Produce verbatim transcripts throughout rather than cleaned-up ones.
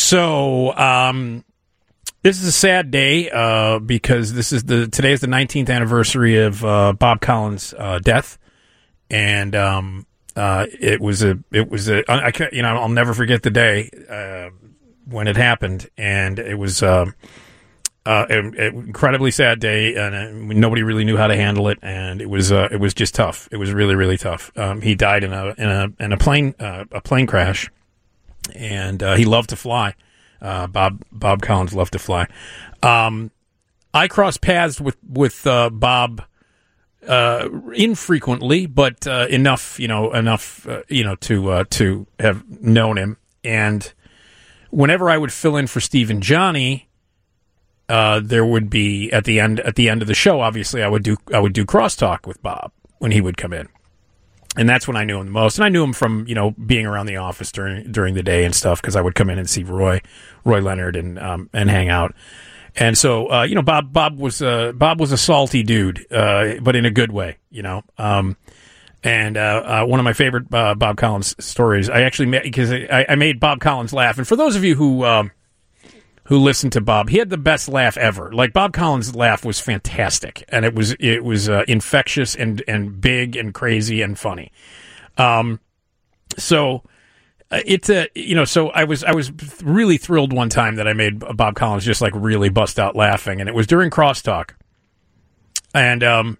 So, um, this is a sad day uh, because this is the today is the nineteenth anniversary of uh, Bob Collins' uh, death, and um, uh, it was a it was a I can't, you know I'll never forget the day uh, when it happened, and it was uh, uh, an incredibly sad day, and uh, nobody really knew how to handle it, and it was uh, it was just tough. It was really really tough. Um, he died in a in a in a plane uh, a plane crash. And uh, he loved to fly. Uh, Bob Bob Collins loved to fly. Um, I crossed paths with with uh, Bob uh, infrequently, but uh, enough, you know, enough, uh, you know, to uh, to have known him. And whenever I would fill in for Steve and Johnny, uh, there would be at the end at the end of the show. Obviously, I would do I would do crosstalk with Bob when he would come in. And that's when I knew him the most. And I knew him from, you know, being around the office during during the day and stuff, because I would come in and see Roy, Roy Leonard, and um, and hang out. And so, uh, you know, Bob Bob was uh, Bob was a salty dude, uh, but in a good way, you know. Um, and uh, uh, one of my favorite uh, Bob Collins stories, I actually made because I, I made Bob Collins laugh. And for those of you who um, who listened to Bob, he had the best laugh ever. Like, Bob Collins' laugh was fantastic, and it was it was uh, infectious and and big and crazy and funny. Um, so uh, it's a you know, so I was I was really thrilled one time that I made Bob Collins just like really bust out laughing, and it was during Crosstalk, and um.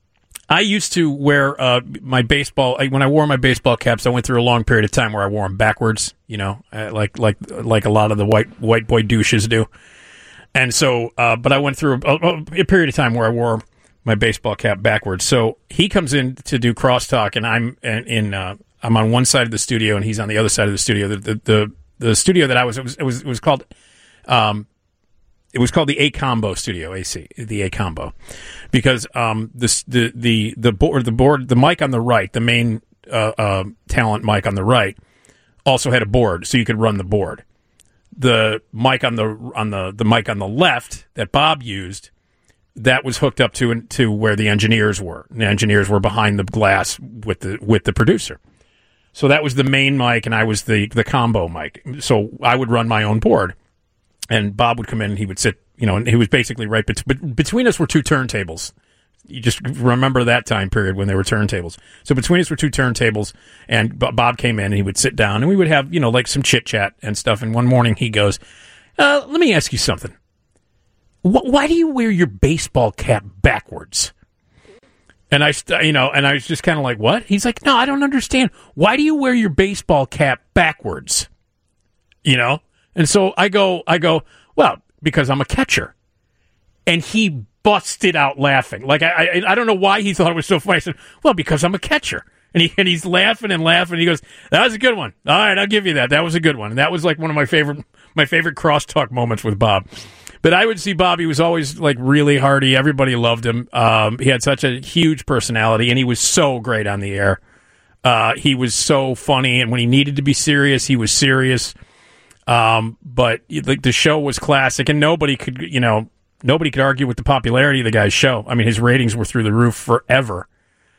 I used to wear uh, my baseball when I wore my baseball caps. I went through a long period of time where I wore them backwards, you know, uh, like like like a lot of the white white boy douches do. And so, uh, but I went through a, a period of time where I wore my baseball cap backwards. So he comes in to do crosstalk, and I'm in. Uh, I'm on one side of the studio, and he's on the other side of the studio. The the the, the studio that I was it was it was, it was called. Um, It was called the A Combo Studio, A C, the A Combo, because um, this, the the the board, the board, the mic on the right, the main uh, uh, talent mic on the right, also had a board, so you could run the board. The mic on the on the the mic on the left that Bob used, that was hooked up to to where the engineers were. And the engineers were behind the glass with the with the producer. So that was the main mic, and I was the the combo mic. So I would run my own board. And Bob would come in and he would sit, you know, and he was basically right bet- but between us were two turntables. You just remember that time period when there were turntables. So between us were two turntables, and B- Bob came in and he would sit down, and we would have, you know, like some chit chat and stuff. And one morning he goes, uh, let me ask you something. Wh- why do you wear your baseball cap backwards? And I, st- you know, and I was just kind of like, what? He's like, no, I don't understand. Why do you wear your baseball cap backwards? You know? And so I go, I go, well, because I'm a catcher. And he busted out laughing. Like, I, I I don't know why he thought it was so funny. I said, well, because I'm a catcher. And he and he's laughing and laughing. And he goes, that was a good one. All right, I'll give you that. That was a good one. And that was like one of my favorite my favorite crosstalk moments with Bob. But I would see Bob. He was always like really hearty. Everybody loved him. Um, he had such a huge personality, and he was so great on the air. Uh, he was so funny, and when he needed to be serious, he was serious. Um, but the, the show was classic, and nobody could, you know, nobody could argue with the popularity of the guy's show. I mean, his ratings were through the roof forever.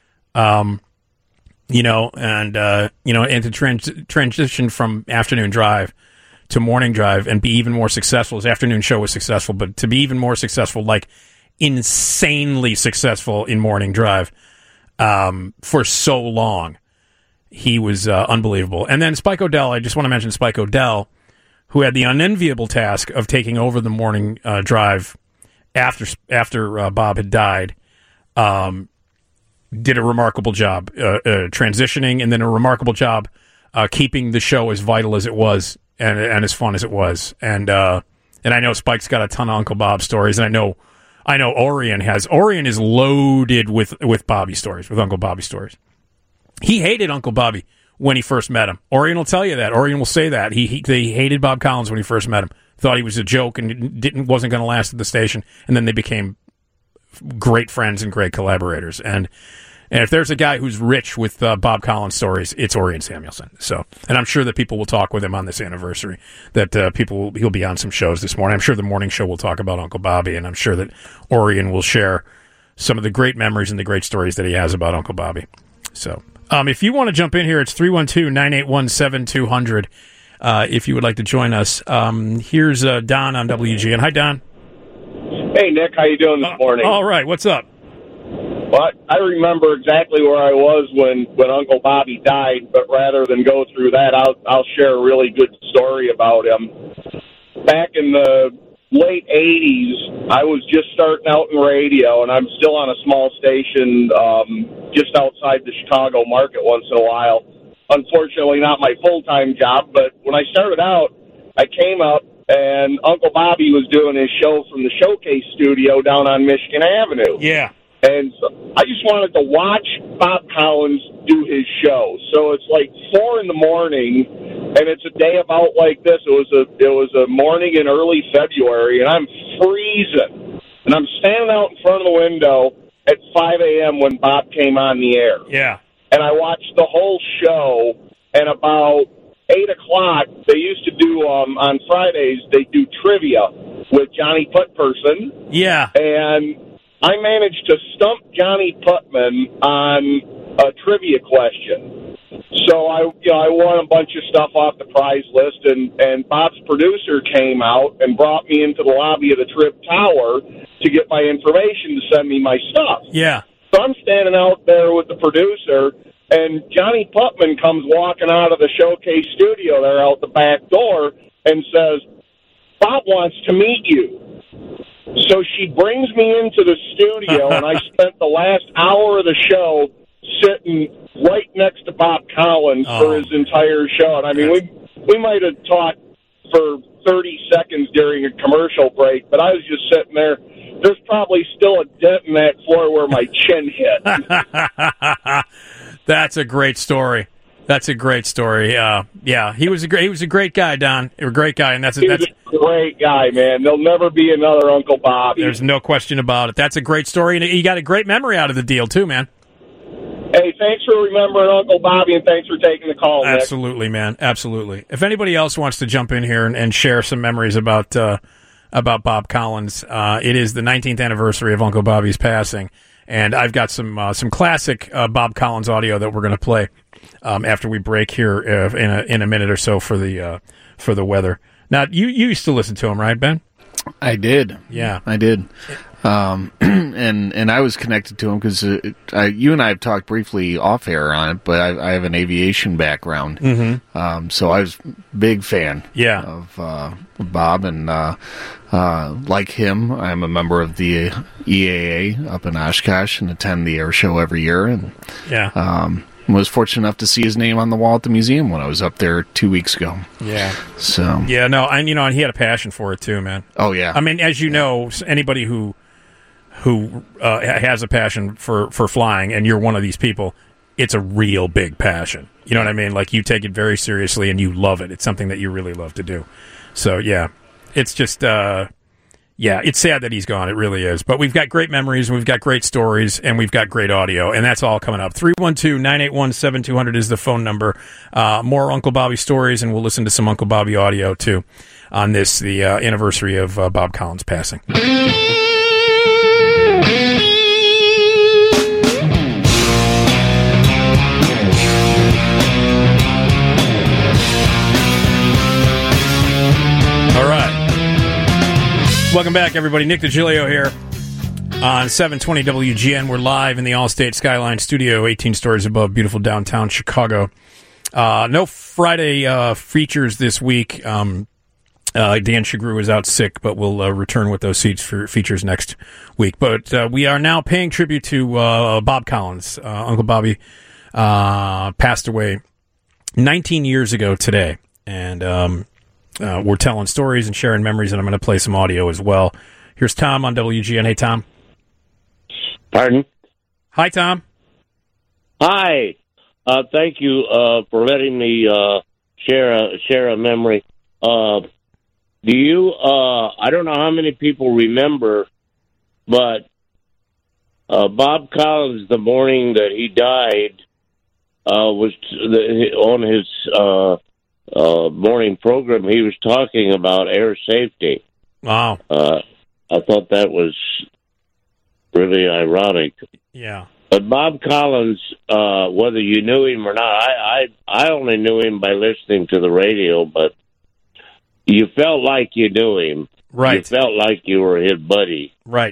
Um, you know, and, uh, you know, and to trans- transition from afternoon drive to morning drive and be even more successful. His afternoon show was successful, but to be even more successful, like insanely successful in morning drive, um, for so long, he was, uh, unbelievable. And then Spike O'Dell, I just want to mention Spike O'Dell, who had the unenviable task of taking over the morning uh, drive after after uh, Bob had died, um, did a remarkable job uh, uh, transitioning, and then a remarkable job uh, keeping the show as vital as it was and and as fun as it was. And uh, and I know Spike's got a ton of Uncle Bob stories, and I know I know Orion has. Orion is loaded with with Bobby stories, with Uncle Bobby stories. He hated Uncle Bobby when he first met him. Orion will tell you that. Orion will say that. He, he they hated Bob Collins when he first met him. Thought he was a joke and didn't wasn't going to last at the station. And then they became great friends and great collaborators. And and if there's a guy who's rich with uh, Bob Collins stories, it's Orion Samuelson. So, and I'm sure that people will talk with him on this anniversary. That uh, people will, he'll be on some shows this morning. I'm sure the morning show will talk about Uncle Bobby, and I'm sure that Orion will share some of the great memories and the great stories that he has about Uncle Bobby. So. Um, if you want to jump in here, it's three one two, nine eight one, seven two zero zero. uh, if you would like to join us. Um, here's uh, Don on W G N. Hi, Don. Hey, Nick. How you doing this Uh, morning? all right. What's up? Well, I remember exactly where I was when, when Uncle Bobby died, but rather than go through that, I'll, I'll share a really good story about him. Back in the late eighties, I was just starting out in radio, and I'm still on a small station um, just outside the Chicago market once in a while. Unfortunately, not my full-time job, but when I started out, I came up, and Uncle Bobby was doing his show from the Showcase studio down on Michigan Avenue. Yeah. And so I just wanted to watch Bob Collins do his show. So it's like four in the morning, and it's a day about like this. It was a it was a morning in early February, and I'm freezing. And I'm standing out in front of the window at five a.m. when Bob came on the air. Yeah. And I watched the whole show, and about eight o'clock, they used to do, um, on Fridays, they do trivia with Johnny Putperson. Yeah. And I managed to stump Johnny Putman on a trivia question. So I, you know, I won a bunch of stuff off the prize list, and, and Bob's producer came out and brought me into the lobby of the Trib Tower to get my information to send me my stuff. Yeah. So I'm standing out there with the producer, and Johnny Putman comes walking out of the Showcase studio there out the back door and says, "Bob wants to meet you." So she brings me into the studio, and I spent the last hour of the show sitting right next to Bob Collins oh. for his entire show. And I mean, we we might have talked for thirty seconds during a commercial break, but I was just sitting there. There's probably still a dent in that floor where my chin hit. That's a great story. That's a great story. Uh, yeah, he was a great. He was a great guy, Don. A great guy, and that's a, he that's was a great guy, man. There'll never be another Uncle Bobby. There's no question about it. That's a great story, and you got a great memory out of the deal too, man. Hey, thanks for remembering Uncle Bobby, and thanks for taking the call, Nick. Absolutely, man. Absolutely. If anybody else wants to jump in here and, and share some memories about uh, about Bob Collins, uh, it is the nineteenth anniversary of Uncle Bobby's passing, and I've got some uh, some classic uh, Bob Collins audio that we're going to play um, after we break here uh, in a in a minute or so for the uh, for the weather. Now, you you used to listen to him, right, Ben? I did. Yeah, I did. Um, and and I was connected to him because uh, you and I have talked briefly off air on it, but I, I have an aviation background, mm-hmm. um, so I was a big fan. Yeah. of uh, Bob, and uh, uh, like him, I'm a member of the E A A up in Oshkosh and attend the air show every year, and yeah. Um, was fortunate enough to see his name on the wall at the museum when I was up there two weeks ago. Yeah. So yeah, no, and you know, and he had a passion for it too, man. Oh yeah. I mean, as you yeah. know, anybody who who uh, has a passion for, for flying, and you're one of these people, it's a real big passion. You know what I mean? Like, you take it very seriously, and you love it. It's something that you really love to do. So yeah, it's just. Uh, Yeah, it's sad that he's gone. It really is. But we've got great memories, and we've got great stories, and we've got great audio, and that's all coming up. three one two, nine eight one, seven two zero zero is the phone number. Uh, more Uncle Bobby stories, and we'll listen to some Uncle Bobby audio, too, on this, the uh, anniversary of uh, Bob Collins passing. All right. Welcome back, everybody. Nick DiGilio here on seven twenty W G N. We're live in the Allstate Skyline studio, eighteen stories above beautiful downtown Chicago. Uh, no Friday uh, features this week. Um, uh, Dan Shagru is out sick, but we'll uh, return with those seats for features next week. But uh, we are now paying tribute to uh, Bob Collins. Uh, Uncle Bobby uh, passed away nineteen years ago today, and um, Uh, we're telling stories and sharing memories, and I'm going to play some audio as well. Here's Tom on W G N. Hey, Tom. Pardon? Hi, Tom. Hi. Uh, thank you uh, for letting me uh, share a share a memory. Uh, do you? Uh, I don't know how many people remember, but uh, Bob Collins, the morning that he died, uh, was the, on his. Uh, Uh, morning program, he was talking about air safety. Wow. Uh, I thought that was really ironic. Yeah. But Bob Collins, uh, whether you knew him or not, I, I I only knew him by listening to the radio, but you felt like you knew him. Right. You felt like you were his buddy. Right.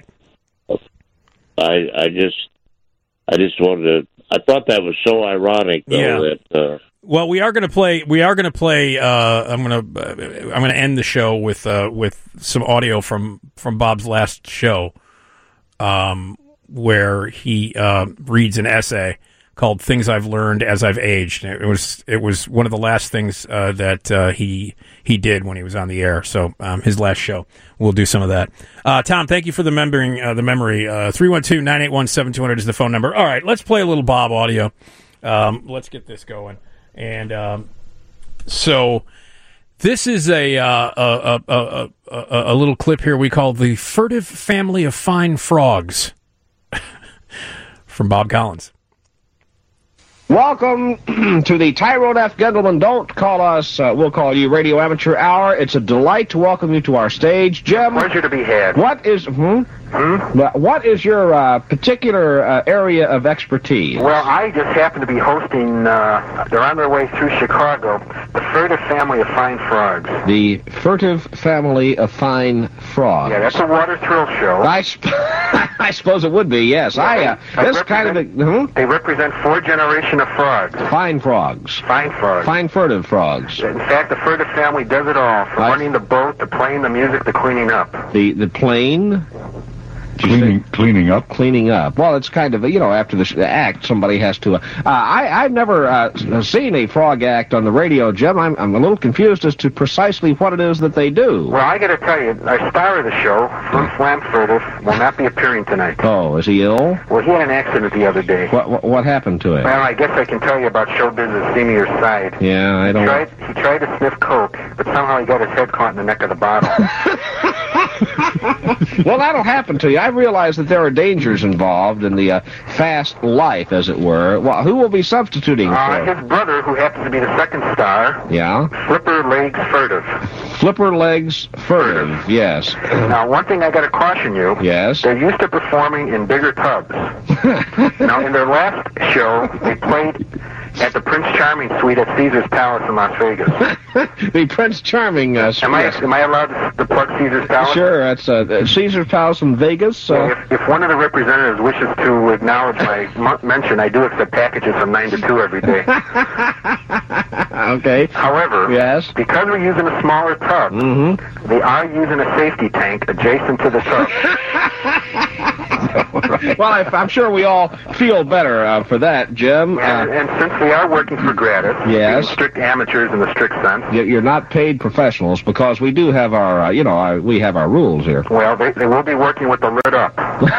I I just I just wanted to. I thought that was so ironic, though. Yeah. That uh, well, we are going to play. We are going to play. Uh, I'm going to. Uh, I'm going to end the show with uh, with some audio from from Bob's last show, um, where he uh, reads an essay called "Things I've Learned as I've Aged." And it was it was one of the last things uh, that uh, he he did when he was on the air. So um, his last show. We'll do some of that. Uh, Tom, thank you for the remembering uh, the memory. Uh, three one two, nine eight one, seven two zero zero is the phone number. All right, let's play a little Bob audio. Um, let's get this going. And um, so this is a, uh, a, a, a, a, a little clip here we call The Furtive Family of Fine Frogs from Bob Collins. Welcome to the Tyrone F. Gentlemen Don't Call Us, uh, we'll call you Radio Amateur Hour. It's a delight to welcome you to our stage. Jim, pleasure to be had. What is, hmm? Hmm? What is your uh, particular uh, area of expertise? Well, I just happen to be hosting, uh, they're on their way through Chicago, the Furtive Family of Fine Frogs. The Furtive Family of Fine Frogs. Yeah, that's a water thrill show. I, sp- I suppose it would be, yes. Yeah, I, uh, they, this kind of a, hmm? They represent four generations of frogs. Fine frogs. Fine frogs. Fine furtive frogs. In fact, the Furtive family does it all, from I... running the boat, to playing the music, to cleaning up. The, the plane... Cleaning, cleaning up. Cleaning up. Well, it's kind of, you know, after the, sh- the act, somebody has to. Uh, uh, I, I've never uh, seen a frog act on the radio, Jim. I'm, I'm a little confused as to precisely what it is that they do. Well, I got to tell you, our star of the show, Flim Flam Furtive, will not be appearing tonight. Oh, is he ill? Well, he had an accident the other day. What What, what happened to him? Well, I guess I can tell you about show business seamier side. Yeah, I don't. He tried, he tried to sniff coke, but somehow he got his head caught in the neck of the bottle. Well, that'll happen to you. I realize that there are dangers involved in the uh, fast life, as it were. Well, who will be substituting Uh, for? his brother, who happens to be the second star, Yeah. Flipper Legs Furtive. Flipper Legs Furtive. Yes. Now, one thing I got to caution you. Yes. They're used to performing in bigger tubs. Now, in their last show, they played at the Prince Charming Suite at Caesar's Palace in Las Vegas. The Prince Charming. Uh, Am I yes. am I allowed to, to plug Caesar's Palace? Sure, that's uh, Caesar's Palace in Vegas. Well, Uh, if, if one of the representatives wishes to acknowledge my m- mention, I do accept packages from nine to two every day. okay. However, Yes. because we're using a smaller tub, Mm-hmm. they are using a safety tank adjacent to the tub. Well, I, I'm sure we all feel better uh, for that, Jim. And, Uh, and since we are working for gratis, Yes. being strict amateurs in the strict sense, y- you're not paid professionals because we do have our, uh, you know, our, we have our rules here. well, they, they will be working with the lid up.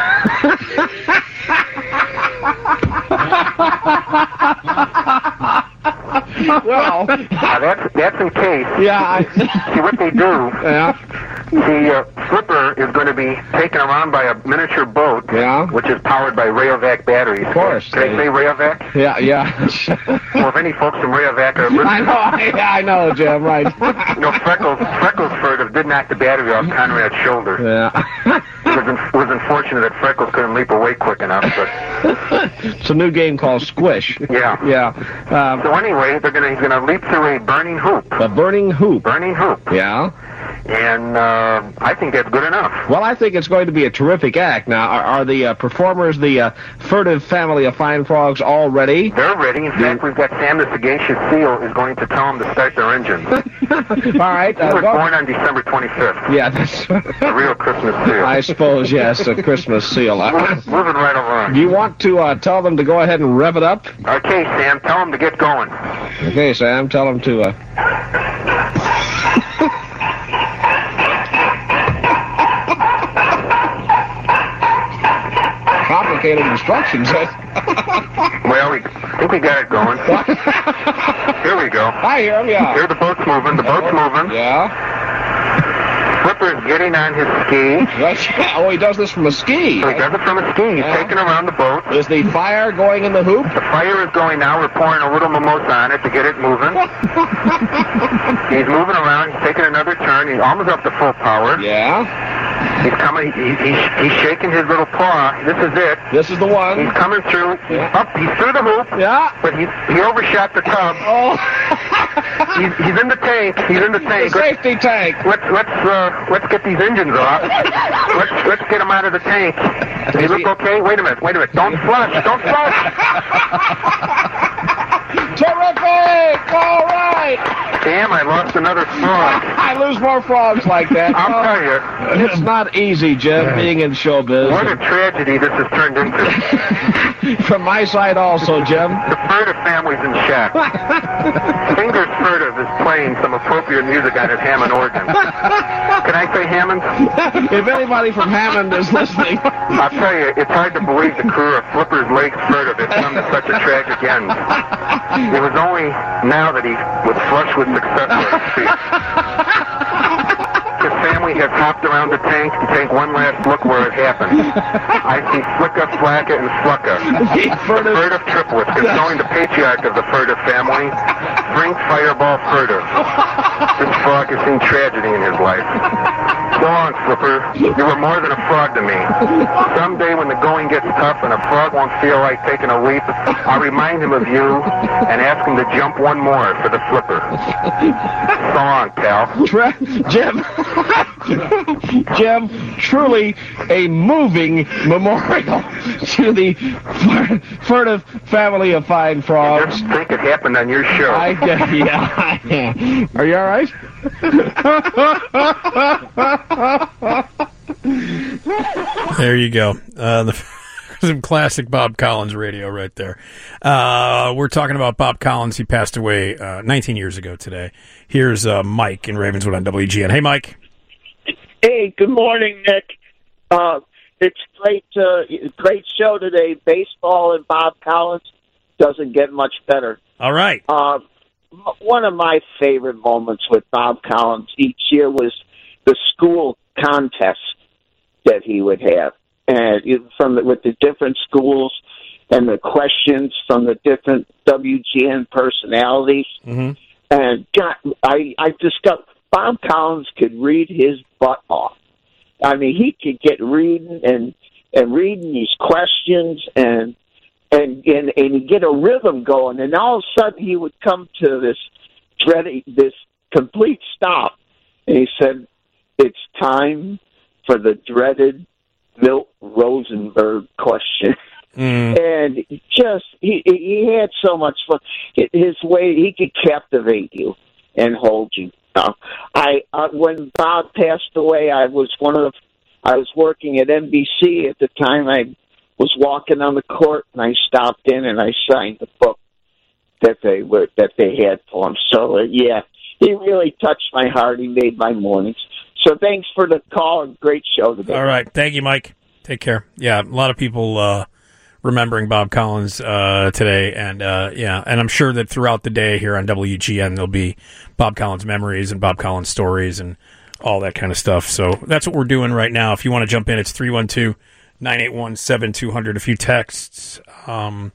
Well, Now, that's, that's in case. yeah, I, See, what they do, yeah, the uh, Flipper is going to be taken around by a miniature boat, Yeah. which is powered by Rayovac batteries. Of course. Can I say Rayovac? yeah, yeah. Well, if any folks from Rayovac are I listening, know, I, I know, Jim. Right. you know, Freckles, Freckles Furtive did knock the battery off Conrad's shoulder. Yeah. It was, un- it was unfortunate that Freckles couldn't leap away quick enough, but It's a new game called Squish. yeah. Yeah. Um, So anyway, they're gonna he's gonna leap through a burning hoop, a burning hoop. burning hoop, Yeah. and uh, I think that's good enough. Well, I think it's going to be a terrific act. Now, are, are the uh, performers, the uh, Furtive Family of Fine Frogs, all ready? They're ready. In fact, we've got Sam the Sagacious Seal is going to tell them to start their engine. All right. He Uh, was go- born on December twenty-fifth. Yeah, that's. A real Christmas seal. I suppose, yes, a Christmas seal. Uh, Moving, moving right along. do you want to uh, tell them to go ahead and rev it up? Okay, Sam, tell them to get going. Okay, Sam, tell them to. Uh... Complicated instructions. Well, we I think we got it going. Here we go. I hear him, yeah. Here the boat's moving. The boat's moving. Yeah. Flipper's getting on his ski. That's, oh, he does this from a ski. So he does it from a ski. He's Yeah. taking around the boat. Is the fire going in the hoop? The fire is going now. We're pouring a little mimosa on it to get it moving. He's moving around. He's taking another turn. He's almost up to full power. Yeah. He's coming. He, he, he's shaking his little paw. This is it. This is the one. He's coming through. Yeah. Up. He's through the hoop. Yeah. But he he overshot the tub. Oh. He's, he's in the tank. He's in the tank. The safety tank. Let's let's uh, let's get these engines off. let's let's get him out of the tank. Does he look okay? Wait a minute. Wait a minute. Don't flush. Don't flush. Terrific! All right. Damn! I lost another frog. I lose more frogs like that. I'll Oh, tell you. It's not easy, Jim, being in showbiz. What a tragedy this has turned into. From my side also, Jim. The Furtive family's in shock. Fingers Furtive is playing some appropriate music on his Hammond organ. Can I say Hammond? If anybody from Hammond is listening. I'll tell you, it's hard to believe the crew of Flippers Lake Furtive has come to such a tragic end. It was only now that he was flush with success, so to speak. His family has hopped around the tank to take one last look where it happened. I see Flicka, Flacka, and Flucka. The Furtive triplets, consoling the patriarch of the Furtive family, Brink Fireball Furtive. This frog has seen tragedy in his life. So long, Flipper. You were more than a frog to me. Someday when the going gets tough and a frog won't feel like taking a leap, I'll remind him of you and ask him to jump one more for the Flipper. So long, pal. Jim. Jim, truly a moving memorial to the Fur- Furtive family of fine frogs. Just think it happened on your show. I, yeah. Are you all right? There you go. Uh, the, some classic Bob Collins radio right there. Uh, we're talking about Bob Collins. He passed away uh, nineteen years ago today. Here's uh, Mike in Ravenswood on W G N. Hey, Mike. Hey, good morning, Nick. Uh, it's great, uh, great show today. Baseball and Bob Collins doesn't get much better. All right. Uh, one of my favorite moments with Bob Collins each year was the school contest that he would have, and from the, with the different schools and the questions from the different W G N personalities. Mm-hmm. And God, I I discovered Bob Collins could read his butt off. I mean, he could get reading and and reading these questions and. And, and and he'd get a rhythm going, and all of a sudden he would come to this dreaded, this complete stop, and he said, "It's time for the dreaded Milt Rosenberg question." Mm. And just he he had so much fun. His way, he could captivate you and hold you. Uh, I uh, when Bob passed away, I was one of the, I was working at N B C at the time. I was walking on the court, and I stopped in and I signed the book that they were that they had for him. So uh, yeah, he really touched my heart. He made my mornings. So thanks for the call and great show today. All right, thank you, Mike. Take care. Yeah, a lot of people uh, remembering Bob Collins uh, today, and uh, yeah, and I'm sure that throughout the day here on W G N there'll be Bob Collins memories and Bob Collins stories and all that kind of stuff. So that's what we're doing right now. If you want to jump in, it's three one two, nine eight one, seven two zero zero. A few texts. Um,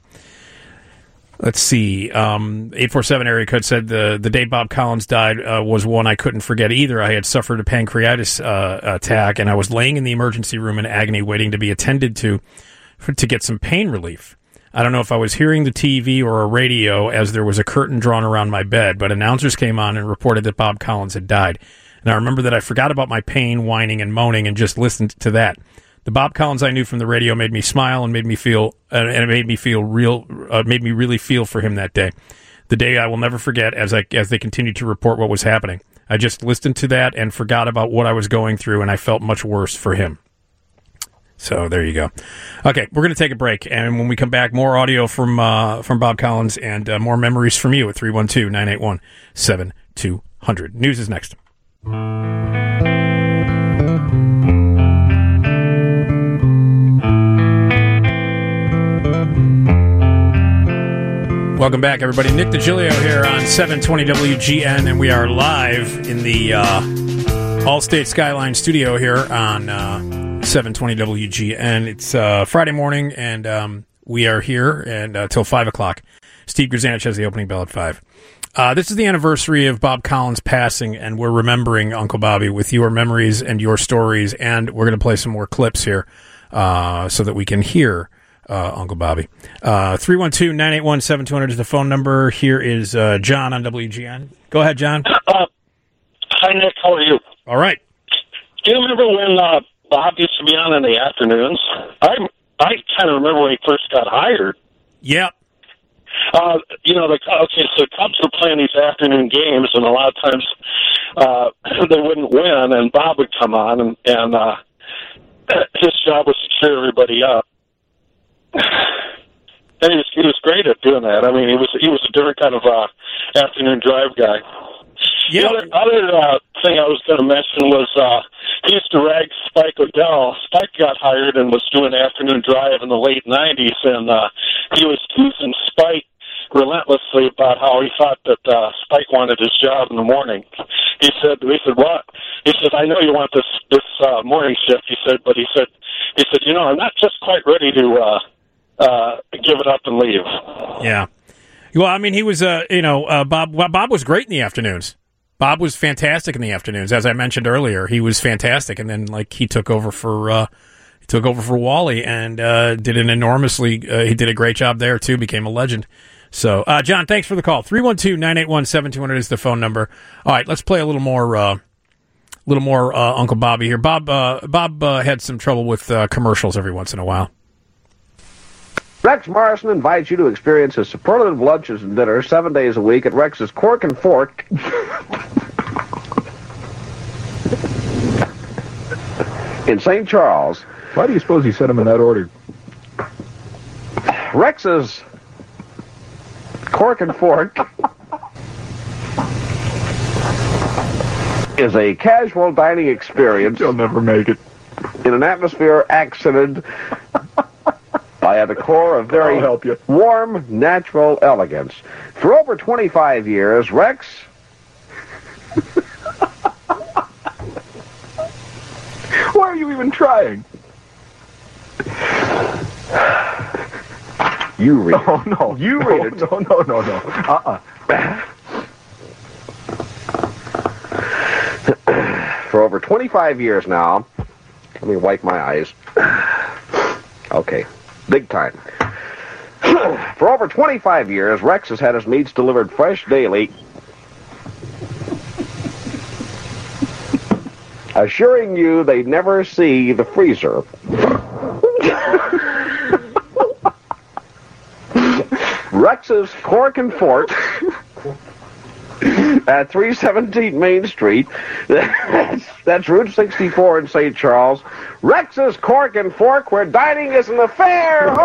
let's see. Um, eight four seven area code said the, the day Bob Collins died uh, was one I couldn't forget either. I had suffered a pancreatitis uh, attack, and I was laying in the emergency room in agony waiting to be attended to for, to get some pain relief. I don't know if I was hearing the T V or a radio as there was a curtain drawn around my bed, but announcers came on and reported that Bob Collins had died. And I remember that I forgot about my pain, whining, and moaning and just listened to that. The Bob Collins I knew from the radio made me smile and made me feel, uh, and it made me feel real, uh, made me really feel for him that day. The day I will never forget as I as they continued to report what was happening. I just listened to that and forgot about what I was going through, and I felt much worse for him. So there you go. Okay, we're going to take a break, and when we come back, more audio from uh, from Bob Collins and uh, more memories from you at three one two, nine eight one, seven two zero zero. News is next. Welcome back, everybody. Nick DiGilio here on seven twenty W G N, and we are live in the uh, Allstate Skyline studio here on uh, seven twenty W G N. It's uh, Friday morning, and um, we are here and uh, till five o'clock. Steve Grzanich has the opening bell at five. Uh, this is the anniversary of Bob Collins passing, and we're remembering Uncle Bobby with your memories and your stories, and we're going to play some more clips here uh, so that we can hear uh, Uncle Bobby. Uh, three one two, nine eight one, seven two zero zero is the phone number. Here is uh, John on W G N. Go ahead, John. Uh, hi, Nick. How are you? All right. Do you remember when uh, Bob used to be on in the afternoons? I I kind of remember when he first got hired. Yep. Uh, you know, the okay, so the Cubs were playing these afternoon games, and a lot of times uh, they wouldn't win, and Bob would come on, and, and uh, his job was to cheer everybody up. And he was he was great at doing that. I mean, he was he was a different kind of uh, afternoon drive guy. Yeah. The other, other uh, thing I was going to mention was uh, he used to rag Spike O'Dell. Spike got hired and was doing afternoon drive in the late nineties, and uh, he was teasing Spike relentlessly about how he thought that uh, Spike wanted his job in the morning. He said, "He said what?" He said, "I know you want this this uh, morning shift." He said, "But he said, he said, you know, I'm not just quite ready to uh, uh, give it up and leave." Yeah. Well, I mean, he was, uh, you know, uh, Bob. Bob was great in the afternoons. Bob was fantastic in the afternoons, as I mentioned earlier. He was fantastic, and then like he took over for uh, he took over for Wally and uh, did an enormously. Uh, he did a great job there too. Became a legend. So, uh, John, thanks for the call. three one two, nine eight one, seven two zero zero is the phone number. All right, let's play a little more, uh, little more uh, Uncle Bobby here. Bob, uh, Bob uh, had some trouble with uh, commercials every once in a while. Rex Morrison invites you to experience his superlative lunches and dinners seven days a week at Rex's Cork and Fork in Saint Charles. Why do you suppose he set them in that order? Rex's Cork and Fork is a casual dining experience. You'll never make it. In an atmosphere accented by a decor of very I'll help you. warm, natural elegance. For over twenty-five years, Rex Why are you even trying? You read it. Oh, no. You no, read it. No, no, no, no. Uh-uh. For over twenty-five years now, let me wipe my eyes. Okay, big time. For over twenty-five years, Rex has had his meats delivered fresh daily, assuring you they never see the freezer. Rex's Cork and Fork at three seventeen Main Street. That's, that's Route sixty-four in Saint Charles. Rex's Cork and Fork, where dining is an affair.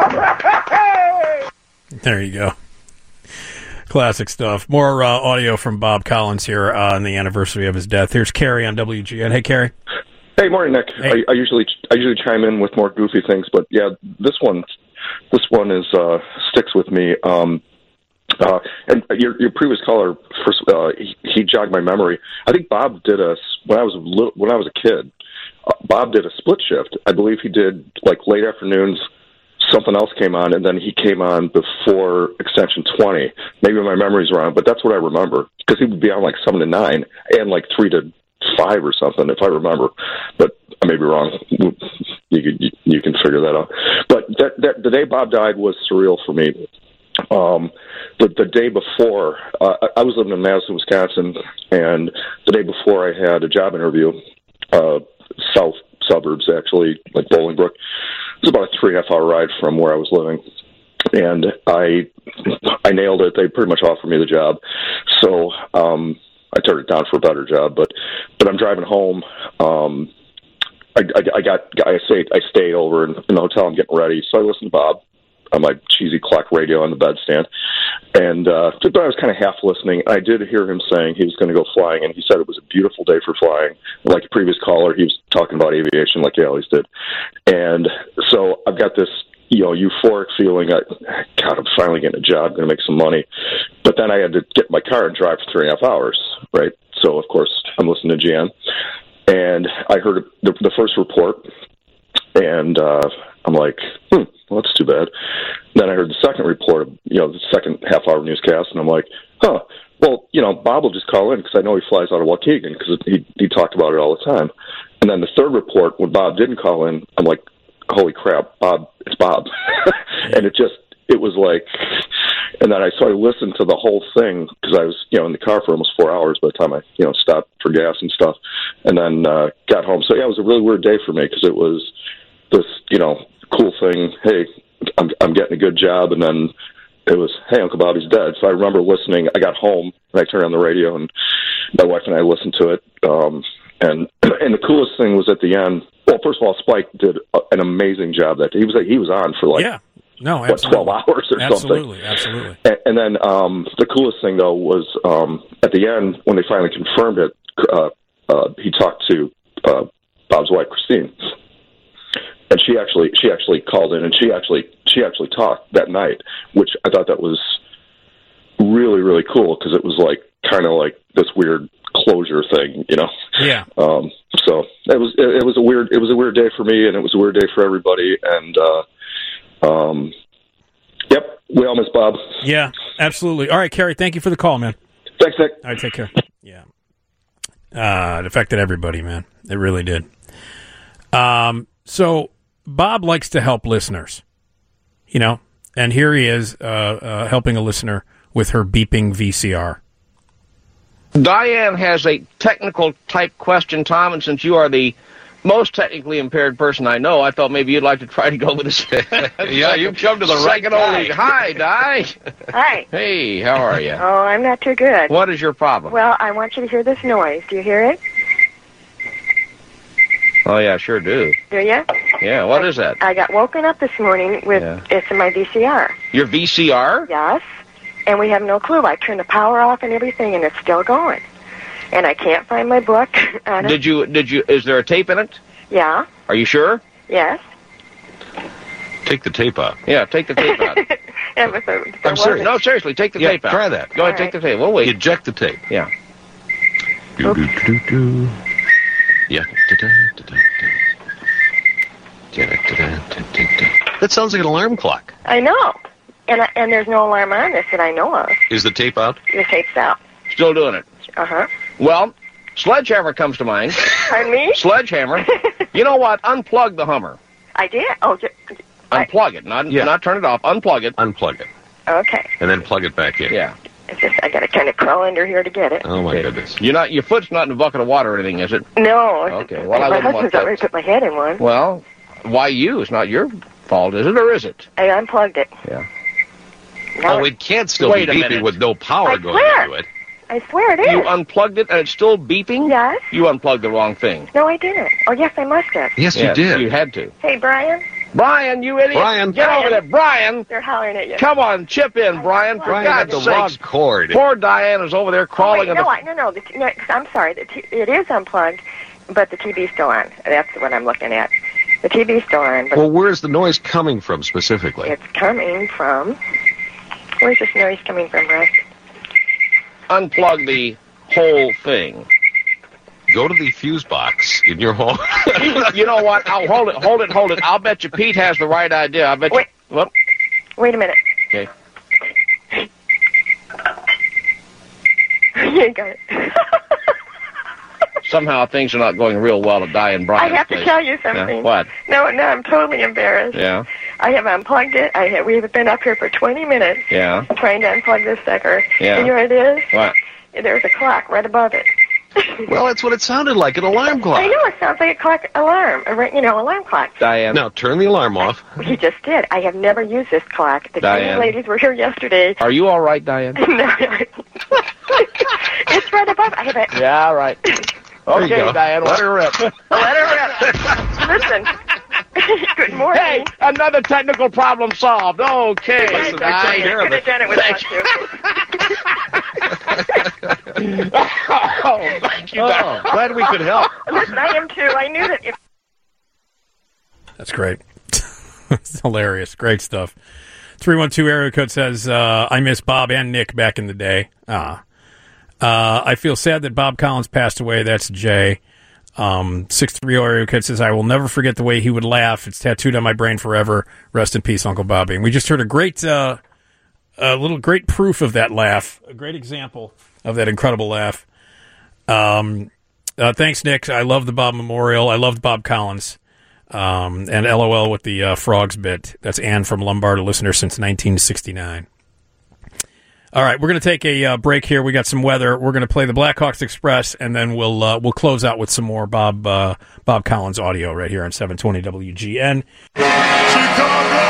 There you go. Classic stuff. More uh, audio from Bob Collins here uh, on the anniversary of his death. Here's Carrie on W G N. Hey, Carrie. Hey, morning, Nick. Hey. I, I usually I usually chime in with more goofy things, but yeah, this one this one is uh, sticks with me. Um, uh, and your your previous caller, first, uh, he, he jogged my memory. I think Bob did a when I was a little, when I was a kid. Uh, Bob did a split shift. I believe he did like late afternoons. Something else came on, and then he came on before Extension twenty. Maybe my memory's wrong, but that's what I remember. Because he would be on like seven to nine and like three to five or something, if I remember. But I may be wrong. You can you, you can figure that out. But that, that the day Bob died was surreal for me. Um, the the day before, uh, I was living in Madison, Wisconsin, and the day before I had a job interview, uh, south suburbs actually, like Bolingbrook. It was about a three and a half hour ride from where I was living, and I I nailed it. They pretty much offered me the job, so um, I turned it down for a better job. But but I'm driving home. Um, I, I, I got I stayed I stayed over in, in the hotel. I'm getting ready, so I listened to Bob on my cheesy clock radio on the bedstand, and uh, but I was kind of half listening. I did hear him saying he was going to go flying, and he said it was a beautiful day for flying. Like the previous caller, he was talking about aviation like he always did, and so I've got this you know euphoric feeling. I, God, I'm finally getting a job, going to make some money. But then I had to get in my car and drive for three and a half hours, right? So of course I'm listening to G N, and I heard the, the first report, and uh, I'm like, hmm. Well, that's too bad. Then I heard the second report, of, you know, the second half-hour newscast, and I'm like, huh, well, you know, Bob will just call in because I know he flies out of Waukegan because he he talked about it all the time. And then the third report, when Bob didn't call in, I'm like, holy crap, Bob, it's Bob. And it just, it was like, and then I so I listened to the whole thing because I was, you know, in the car for almost four hours by the time I, you know, stopped for gas and stuff, and then uh, got home. So yeah, it was a really weird day for me because it was this, you know, cool thing. Hey, I'm I'm getting a good job, and then it was, hey, Uncle Bobby's dead. So I remember listening. I got home and I turned on the radio, and my wife and I listened to it. Um, and and the coolest thing was at the end. Well, first of all, Spike did a, an amazing job that day. He was he was on for like yeah. No, what, twelve hours or absolutely, something. Absolutely, and, and then um, the coolest thing, though, was um, at the end, when they finally confirmed it, uh, uh, he talked to uh, Bob's wife, Christine. And she actually she actually called in, and she actually she actually talked that night, which I thought that was really, really cool, because it was like kind of like this weird closure thing, you know? Yeah. Um, so it was it, it was a weird it was a weird day for me, and it was a weird day for everybody, and uh Um, yep, we all miss Bob. Yeah, absolutely. All right, Kerry, thank you for the call, man. Thanks, Nick. All right, take care. Yeah. Uh, it affected everybody, man. It really did. Um, so Bob likes to help listeners, you know, and here he is uh, uh, helping a listener with her beeping V C R. Diane has a technical type question, Tom, and since you are the most technically impaired person I know, I thought maybe you'd like to try to go with this. Yeah, you've come to the right second guy. only. Hi, Di. Hi. Hey, how are you? Oh, I'm not too good. What is your problem? Well, I want you to hear this noise. Do you hear it? Oh, yeah, sure do. Do you? Yeah, what is that? I got woken up this morning with Yeah. it's in my V C R. Your V C R? Yes. And we have no clue. I turned the power off and everything, and it's still going. And I can't find my book on it. Did you, did you, is there a tape in it? Yeah. Are you sure? Yes. Take the tape out. Yeah, take the tape out. Yeah, but there, there I'm serious. wasn't. No, seriously, take the Yeah, tape out. try that. Go ahead, All take right. the tape. We'll wait. Eject the tape. Yeah. Do, do, do, do. Yeah. That sounds like an alarm clock. I know. And I, and there's no alarm on this that I know of. Is the tape out? The tape's out. Still doing it. Uh-huh. Well, Sledgehammer comes to mind. Pardon me? Sledgehammer. You know what? Unplug the Hummer. I did? Oh, j- Unplug it. Not, Yeah. not turn it off. Unplug it. Unplug it. okay. And then plug it back in. Yeah. It's just I got to kind of crawl under here to get it. Oh, my Okay. goodness. You're not, your foot's not in a bucket of water or anything, is it? No. Okay, well, I my wouldn't want husband's that. already put my head in one. Well, why you? It's not your fault, is it, or is it? I unplugged it. Yeah. Now Oh, it- it can't still Wait a be beeping minute. with no power I going swear. into it. I swear it is. You unplugged it and it's still beeping? Yes. You unplugged the wrong thing. No, I didn't. Oh, yes, I must have. Yes, Yes, you did. You had to. Hey, Brian. Brian, you idiot. Brian. Get over there. Brian. They're hollering at you. Come on, chip in, Brian. For Brian had God's the wrong sakes. cord. Poor Diane is over there Oh, crawling wait, in no, the... I, no, no, the t- no. 'Cause I'm sorry. The t- it is unplugged, but the T V's still on. That's what I'm looking at. The T V's still on, but Well, where's the noise coming from specifically? it's coming from... Where's this noise coming from, Russ? Unplug the whole thing. Go to the fuse box in your home. You know what? I'll hold it, hold it, hold it. I'll bet you Pete has the right idea. I bet Wait. you... Well, Wait a minute. okay. You got it. Somehow things are not going real well at Diane I Brian's have to place. tell you Yeah, something. what? No, no, I'm totally embarrassed. Yeah, I have unplugged it. I have, we have been up here for twenty minutes yeah. trying to unplug this sucker. Yeah. And you know what it is? What? There's a clock right above it. Well, that's what it sounded like, an alarm clock. I know, it sounds like a clock alarm, a, ri- you know, alarm clock. Diane. Now, turn the alarm off. He just did. I have never used this clock. The Diane. Chinese ladies were here yesterday. Are you all right, Diane? No, it's right above. I have a, Yeah, all right. you Okay, go. Diane, let her rip. let her rip. Listen. Good morning. Hey, another technical problem solved. Okay. Thanks, Listen, I Diane. take care of Could have it. done it without you. Oh, thank you, Oh, Diane. glad we could help. Listen, I am too. I knew that if That's great. It's hilarious. Great stuff. three one two area code says, uh, I miss Bob and Nick back in the day. Ah. Uh, I feel sad that Bob Collins passed away. That's Jay. Um, six three zero area code says, I will never forget the way he would laugh. It's tattooed on my brain forever. Rest in peace, Uncle Bobby. And we just heard a great, uh, a little great proof of that laugh. A great example of that incredible laugh. Um, uh, thanks, Nick. I love the Bob Memorial. I loved Bob Collins. Um, and LOL with the uh, frogs bit. That's Ann from Lombard, a listener since nineteen sixty-nine. All right, we're going to take a uh, break here. We got some weather. We're going to play the Blackhawks Express, and then we'll uh, we'll close out with some more Bob uh, Bob Collins audio right here on seven twenty W G N. Chicago!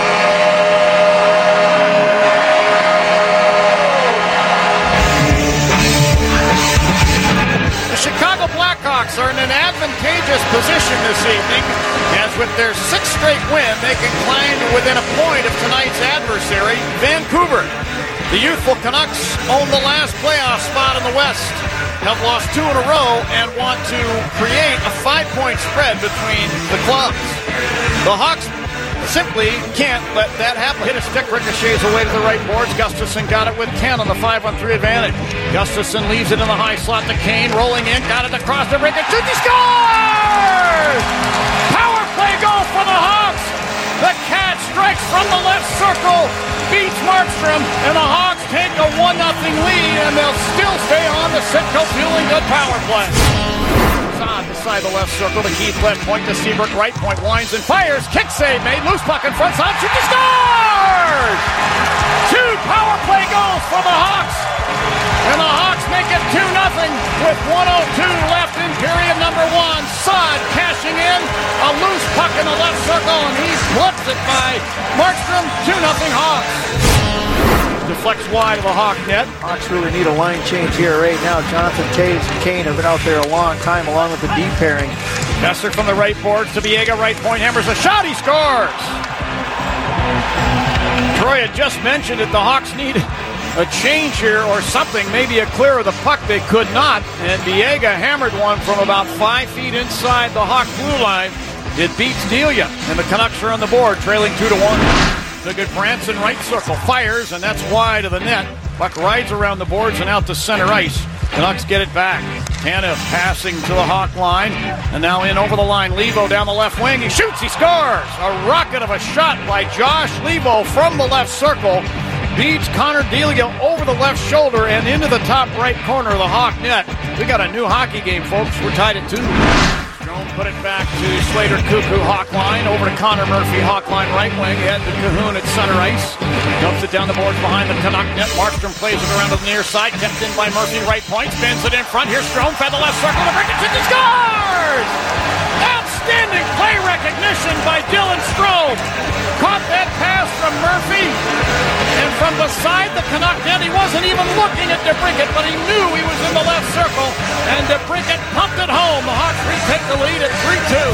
The Chicago Blackhawks are in an advantageous position this evening, as with their sixth straight win, they can climb to within a point of tonight's adversary, Vancouver. The youthful Canucks own the last playoff spot in the West, have lost two in a row, and want to create a five-point spread between the clubs. The Hawks simply can't let that happen. Hit a stick, ricochets away to the right boards. Gustafson got it with ten on the five on three advantage. Gustafson leaves it in the high slot to Kane, rolling in, got it across the ring, and shoots, he scores! Power play goal for the Hawks! The Cat strikes from the left circle, beats Markstrom, and the Hawks take a one nothing lead, and they'll still stay on the Citgo fueling good power play. On beside the left circle to Keith left point to Seabrook right point, winds and fires, kick save made, loose puck in front, side, shoot, he scores! Two power play goals for the Hawks, and the Hawks make it two nothing with one oh two left in period number one. Saad cashing in, a loose puck in the left circle, and he flips it by Markstrom, two nothing Hawks. Deflects wide of the Hawk net. Hawks really need a line change here right now. Jonathan Toews and Kane have been out there a long time along with the deep pairing. Messer from the right boards to Biega, right point, hammers a shot, he scores! Troy had just mentioned that the Hawks need a change here or something, maybe a clear of the puck. They could not, and Biega hammered one from about five feet inside the Hawk blue line. It beats Delia, and the Canucks are on the board, trailing two to one. The good Branson right circle fires, and that's wide of the net. Puck rides around the boards and out to center ice. Canucks get it back. Tanev passing to the Hawk line, and now in over the line. Levo down the left wing. He shoots, he scores! A rocket of a shot by Josh Levo from the left circle. Beats Connor Delia over the left shoulder and into the top right corner of the Hawk net. We got a new hockey game, folks. We're tied at two. Put it back to Slater Cuckoo Hawk line, over to Connor Murphy Hawk line right wing, head to Cahoon at center ice, dumps it down the boards behind the Canuck net. Markstrom plays it around to the near side, kept in by Murphy right point, spins it in front. Here's Strome, fed the left circle to break it, he scores! Outstanding play recognition by Dylan Strome. Caught that pass from Murphy, and from beside the Canuck net, he wasn't even looking at DeBrincat, but he knew he was in the left circle, and DeBrincat pumped it home. The Hawks retake the lead at three two.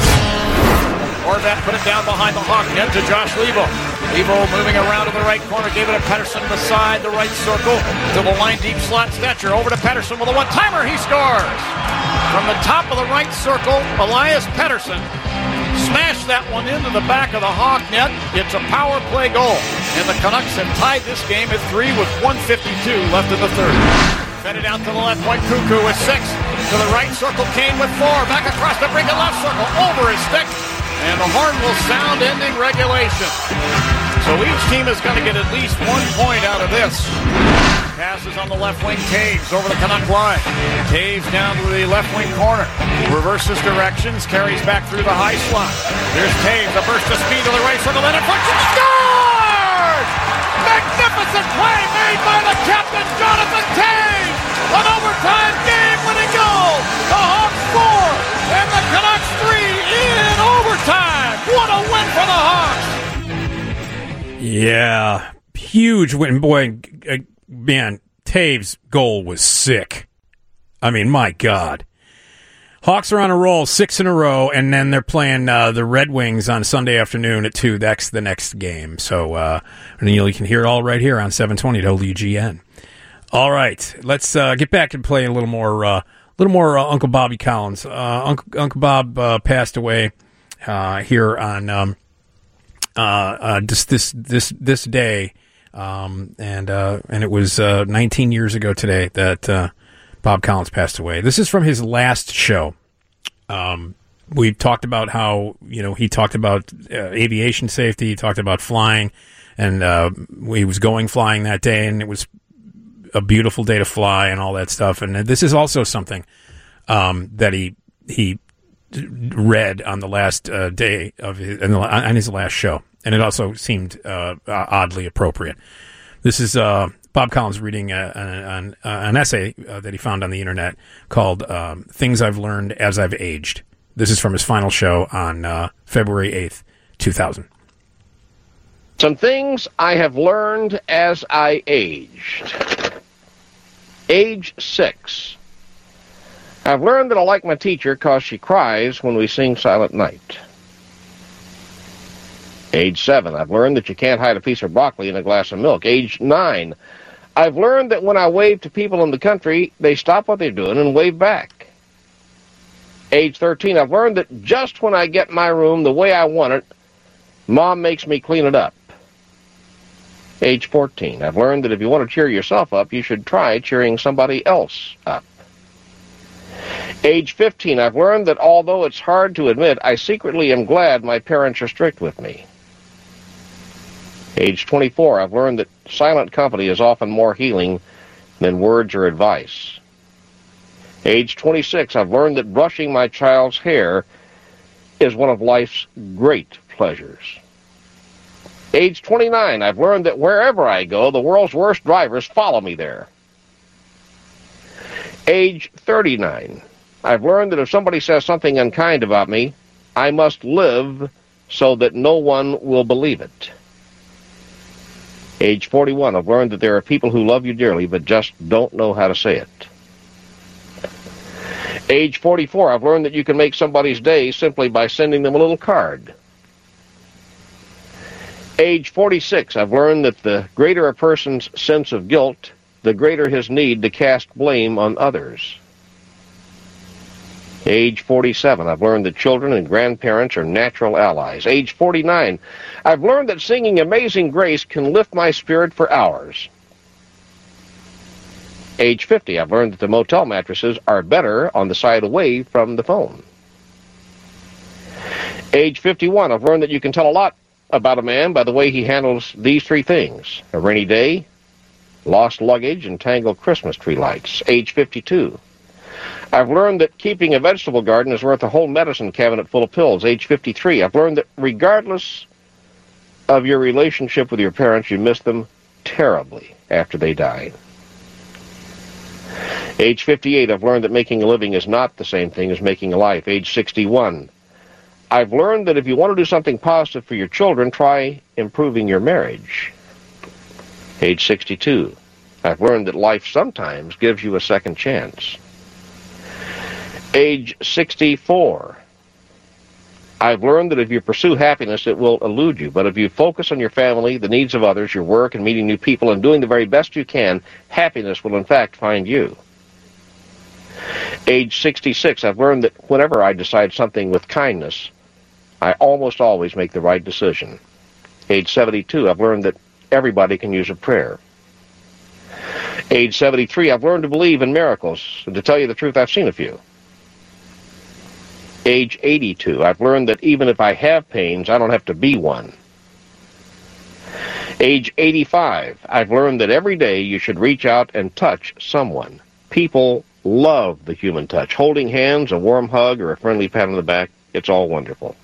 Horvat put it down behind the Hawk net to Josh Levo. Levo moving around to the right corner, gave it to Pettersson beside the right circle, to the line deep slot. Stetcher over to Pettersson with a one-timer, he scores! From the top of the right circle, Elias Pettersson smashed that one into the back of the Hawk net. It's a power play goal, and the Canucks have tied this game at three with one fifty-two left in the third. Fed it out to the left point, Cuckoo with six. To the right circle, Kane with four. Back across the brink of left circle, over his stick. And the horn will sound ending regulation. So each team is going to get at least one point out of this. Passes on the left wing, Taves over the Canuck line. Taves down to the left wing corner. Reverses directions, carries back through the high slot. There's Taves, a burst of speed to the right circle, then a punch, and scores! Magnificent play made by the captain, Jonathan Taves! An overtime game-winning goal! The Hawks four, and the Canucks three in overtime! What a win for the Hawks! Yeah, huge win. Boy, man, Taves' goal was sick. I mean, my God. Hawks are on a roll, six in a row, and then they're playing uh, the Red Wings on Sunday afternoon at two. That's the next game. So uh, and you can hear it all right here on seven twenty W G N. All right, let's uh, get back and play a little more, uh, little more uh, Uncle Bobby Collins. Uh, Uncle, Uncle Bob uh, passed away uh, here on um, uh, uh, this this this this day, um, and uh, and it was uh, nineteen years ago today that uh, Bob Collins passed away. This is from his last show. Um, we talked about how you know he talked about uh, aviation safety. He talked about flying, and uh, he was going flying that day, and it was a beautiful day to fly and all that stuff. And this is also something um, that he he read on the last uh, day of his, on his last show, and it also seemed uh, oddly appropriate. This is uh, Bob Collins reading a, an, an essay uh, that he found on the internet called um, "Things I've Learned as I've Aged." This is from his final show on uh, February eighth, two thousand. Some things I have learned as I aged. Age six. I've learned that I like my teacher because she cries when we sing Silent Night. Age seven. I've learned that you can't hide a piece of broccoli in a glass of milk. Age nine. I've learned that when I wave to people in the country, they stop what they're doing and wave back. Age thirteen. I've learned that just when I get my room the way I want it, Mom makes me clean it up. Age fourteen. I've learned that if you want to cheer yourself up, you should try cheering somebody else up. Age fifteen. I've learned that although it's hard to admit, I secretly am glad my parents are strict with me. Age twenty-four. I've learned that silent company is often more healing than words or advice. Age twenty-six. I've learned that brushing my child's hair is one of life's great pleasures. Age twenty-nine, I've learned that wherever I go, the world's worst drivers follow me there. Age thirty-nine, I've learned that if somebody says something unkind about me, I must live so that no one will believe it. Age forty-one, I've learned that there are people who love you dearly but just don't know how to say it. Age forty-four, I've learned that you can make somebody's day simply by sending them a little card. Age forty-six, I've learned that the greater a person's sense of guilt, the greater his need to cast blame on others. Age forty-seven, I've learned that children and grandparents are natural allies. Age forty-nine, I've learned that singing Amazing Grace can lift my spirit for hours. Age fifty, I've learned that the motel mattresses are better on the side away from the phone. Age fifty-one, I've learned that you can tell a lot about a man by the way he handles these three things: a rainy day, lost luggage, and tangled Christmas tree lights. Age fifty-two, I've learned that keeping a vegetable garden is worth a whole medicine cabinet full of pills. Age fifty-three, I've learned that regardless of your relationship with your parents, you miss them terribly after they die. Age fifty-eight, I've learned that making a living is not the same thing as making a life. Age sixty-one, I've learned that if you want to do something positive for your children, try improving your marriage. Age sixty-two, I've learned that life sometimes gives you a second chance. Age sixty-four, I've learned that if you pursue happiness, it will elude you. But if you focus on your family, the needs of others, your work, and meeting new people, and doing the very best you can, happiness will in fact find you. Age sixty-six, I've learned that whenever I decide something with kindness, I almost always make the right decision. Age seventy-two, I've learned that everybody can use a prayer. Age seventy-three, I've learned to believe in miracles, and to tell you the truth, I've seen a few. Age eighty-two, I've learned that even if I have pains, I don't have to be one. Age eighty-five, I've learned that every day you should reach out and touch someone. People love the human touch. Holding hands, a warm hug, or a friendly pat on the back, it's all wonderful.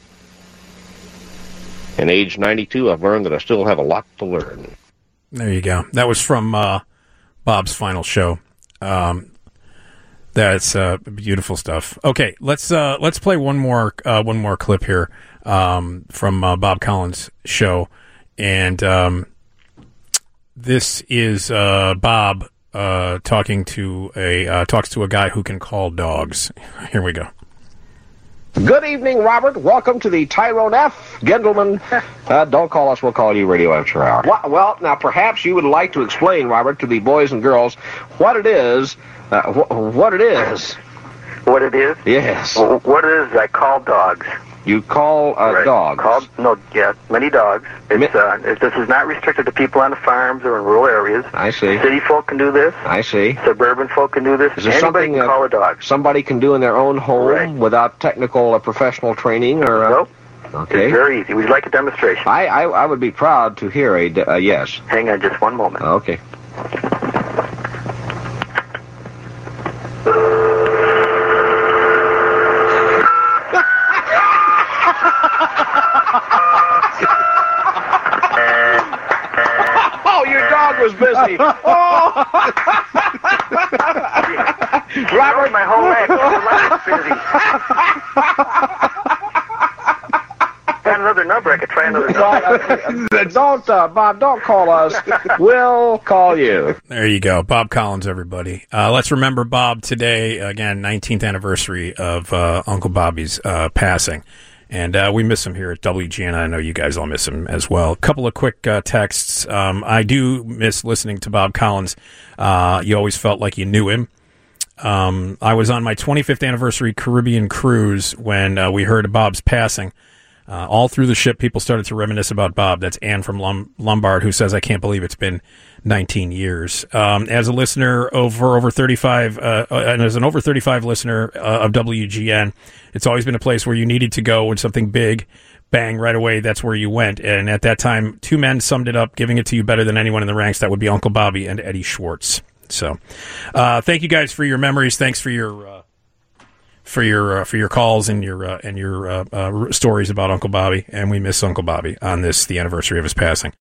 And age ninety-two, I've learned that I still have a lot to learn. There you go. That was from uh, Bob's final show. Um, that's uh, beautiful stuff. Okay, let's uh, let's play one more uh, one more clip here um, from uh, Bob Collins' show, and um, this is uh, Bob uh, talking to a uh, talks to a guy who can call dogs. Here we go. Good evening, Robert. Welcome to the Tyrone F. Gendelman. Uh, don't call us. We'll call you Radio Amateur Hour. Well, now, perhaps you would like to explain, Robert, to the boys and girls what it is. Uh, wh- what it is. What it is? Yes. Well, what it is, I call dogs. You call uh, right. dogs? Called, no, yeah, many dogs. It's, uh, it, this is not restricted to people on the farms or in rural areas. I see. City folk can do this. I see. Suburban folk can do this. Is there Anybody something can call a dog. Somebody can do in their own home right. without technical or professional training? Or, uh, nope. Okay. It's very easy. We'd like a demonstration. I, I, I would be proud to hear a uh, yes. Hang on just one moment. Okay. was busy. Oh! Robert, my whole life, my life was busy. Got another number. I could try another number. Don't, uh, Bob, don't call us. We'll call you. There you go. Bob Collins, everybody. Uh, let's remember Bob today. Again, nineteenth anniversary of uh, Uncle Bobby's uh, passing. And uh, we miss him here at W G N. I know you guys all miss him as well. A couple of quick uh, texts. Um, I do miss listening to Bob Collins. Uh, you always felt like you knew him. Um, I was on my twenty-fifth anniversary Caribbean cruise when uh, we heard of Bob's passing. Uh, all through the ship, people started to reminisce about Bob. That's Ann from Lum- Lombard, who says, I can't believe it's been nineteen years. Um, as a listener over over thirty-five, uh, and as an over thirty-five listener uh, of W G N, it's always been a place where you needed to go when something big, bang, right away, that's where you went. And at that time, two men summed it up, giving it to you better than anyone in the ranks. That would be Uncle Bobby and Eddie Schwartz. So uh, thank you guys for your memories. Thanks for your... Uh, for your uh, for your calls and your uh, and your uh, uh, stories about Uncle Bobby, and we miss Uncle Bobby on this, the anniversary of his passing.